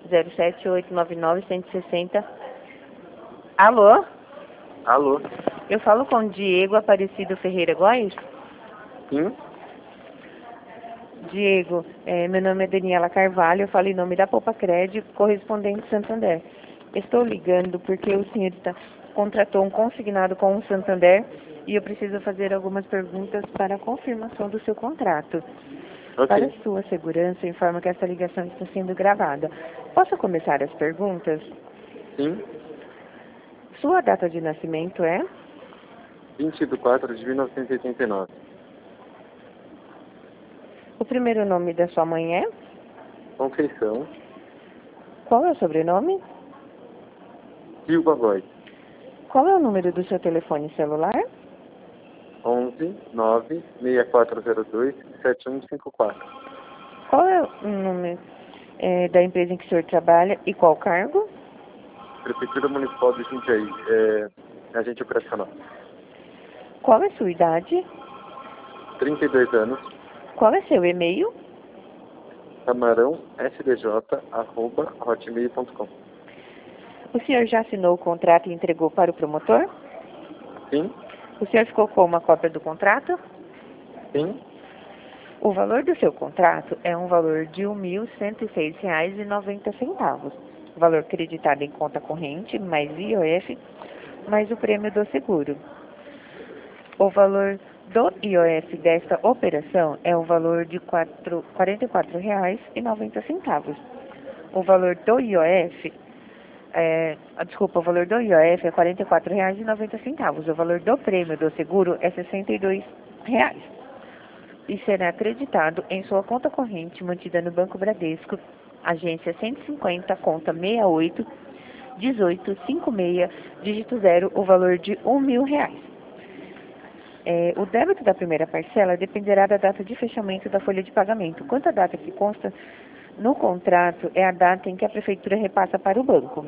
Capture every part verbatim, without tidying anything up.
zero sete oito nove nove um seis zero. Alô? Alô? Eu falo com Diego Aparecido Ferreira Góes? Sim? Diego, é, meu nome é Daniela Carvalho, eu falo em nome da Poupa Crédito, correspondente Santander. Estou ligando porque o senhor está, contratou um consignado com o Santander e eu preciso fazer algumas perguntas para a confirmação do seu contrato. Ok. Para sua segurança, eu informo que essa ligação está sendo gravada. Posso começar as perguntas? Sim? Sua data de nascimento é? vinte de quatro de mil novecentos e oitenta e nove. O primeiro nome da sua mãe é? Conceição. Qual é o sobrenome? Silva Góes. Qual é o número do seu telefone celular? onze nove seis quatro zero dois sete um cinco quatro. Qual é o nome é, da empresa em que o senhor trabalha e qual cargo? Prefeitura Municipal de Jundiaí. É, agente operacional. Qual é sua idade? trinta e dois anos. Qual é seu e-mail? Camarão S D J arroba hotmail ponto com. O senhor já assinou o contrato e entregou para o promotor? Sim? O senhor ficou com uma cópia do contrato? Sim? O valor do seu contrato é um valor de um mil cento e seis reais e noventa centavos. Valor creditado em conta corrente, mais I O F, mais o prêmio do seguro. O valor do I O F desta operação é o valor de quarenta e quatro reais e noventa centavos. O valor do I O F é, desculpa, o valor do I O F é quarenta e quatro reais e noventa centavos. O valor do prêmio do seguro é sessenta e dois reais. E será acreditado em sua conta corrente mantida no Banco Bradesco, agência cento e cinquenta, conta sessenta e oito, dezoito, cinquenta e seis, dígito zero, o valor de um mil reais. É, o débito da primeira parcela dependerá da data de fechamento da folha de pagamento. Quanto à data que consta no contrato, é a data em que a prefeitura repassa para o banco.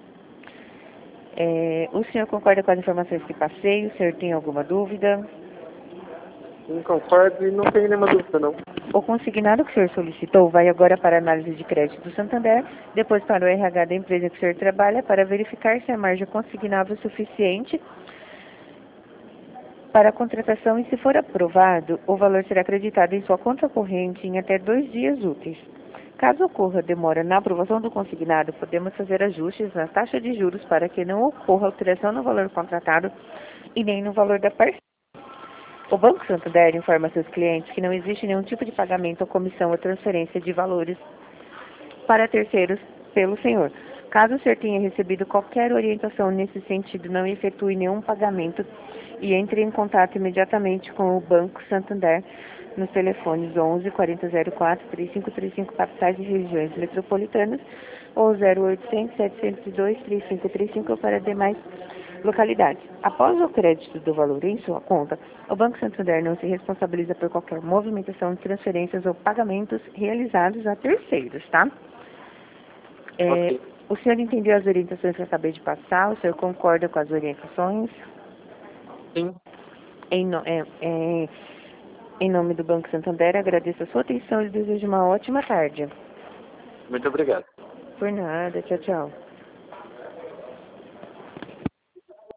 É, o senhor concorda com as informações que passei? O senhor tem alguma dúvida? Sim, concordo e não tenho nenhuma dúvida, não. O consignado que o senhor solicitou vai agora para a análise de crédito do Santander, depois para o R H da empresa que o senhor trabalha, para verificar se a margem consignável é suficiente para a contratação e, se for aprovado, o valor será acreditado em sua conta corrente em até dois dias úteis. Caso ocorra demora na aprovação do consignado, podemos fazer ajustes na taxa de juros para que não ocorra alteração no valor contratado e nem no valor da parcela. O Banco Santander informa seus clientes que não existe nenhum tipo de pagamento ou comissão ou transferência de valores para terceiros pelo senhor. Caso o senhor tenha recebido qualquer orientação nesse sentido, não efetue nenhum pagamento e entre em contato imediatamente com o Banco Santander nos telefones onze, quarenta zero quatro, trinta e cinco trinta e cinco capitais e regiões metropolitanas ou zero oitocentos, setecentos e dois, trinta e cinco trinta e cinco para demais localidades. Após o crédito do valor em sua conta, o Banco Santander não se responsabiliza por qualquer movimentação de transferências ou pagamentos realizados a terceiros, tá? É, Ok. o senhor entendeu as orientações que eu acabei de passar? O senhor concorda com as orientações? Sim? Em, no, é, é, em nome do Banco Santander, agradeço a sua atenção e desejo uma ótima tarde. Muito obrigado. Por nada, tchau, tchau.